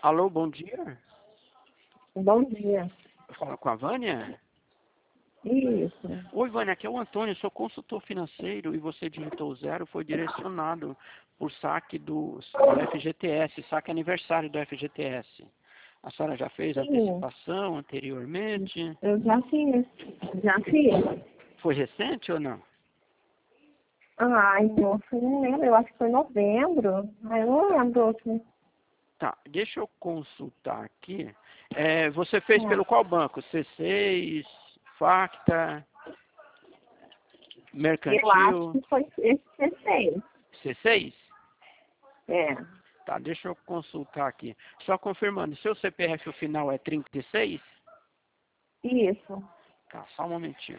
Alô, bom dia. Bom dia. Fala com a Vânia? Isso. Oi, Vânia, aqui é o Antônio, sou consultor financeiro e você digitou 0, foi direcionado por saque do FGTS, saque aniversário do FGTS. A senhora já fez Sim, antecipação anteriormente? eu já fiz. Já fiz. Foi recente ou não? Ai, moço, não lembro. Eu acho que foi novembro. Ai, eu não lembro outro. Tá, deixa eu consultar aqui. Você fez pelo qual banco? C6, Facta, Eu acho Mercantil, que foi esse C6. C6? É. Tá, deixa eu consultar aqui. Só confirmando, seu CPF o final é 36? Isso. Tá, só um momentinho.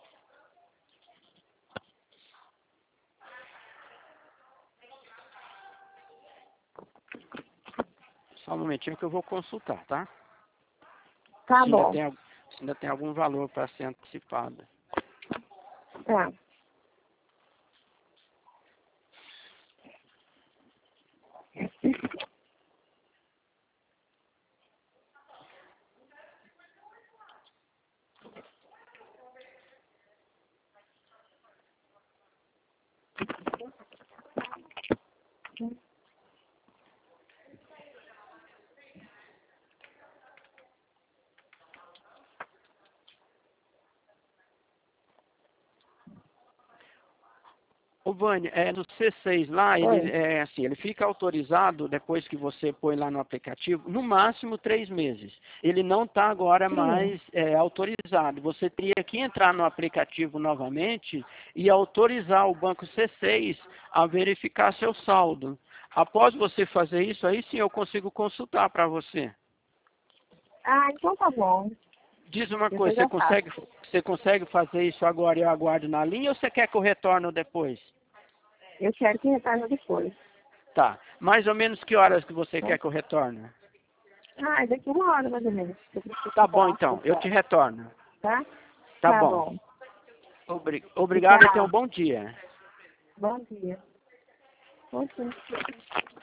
Só um momentinho que eu vou consultar, tá? Tá Se ainda bom. tem, se ainda tem algum valor para ser antecipado. Tá. Ô, Vânia, no C6 lá, Oi. ele fica autorizado depois que você põe lá no aplicativo, no máximo 3 meses. Ele não está agora Sim. mais autorizado. Você teria que entrar no aplicativo novamente e autorizar o banco C6 a verificar seu saldo. Após você fazer isso, aí sim eu consigo consultar para você. Ah, então tá bom. Diz uma Depois coisa, eu faço. você consegue fazer isso agora e eu aguardo na linha ou você quer que eu retorne depois? Eu quero que retorne depois. Tá. Mais ou menos que horas que você Tá? quer que eu retorne? Ah, daqui uma hora mais ou menos. Eu preciso Tá bom falar com então, eu te você. retorno. Tá? Tá Tá bom. bom. Obrigado e tenha um Tchau. bom dia. Bom dia. Bom dia.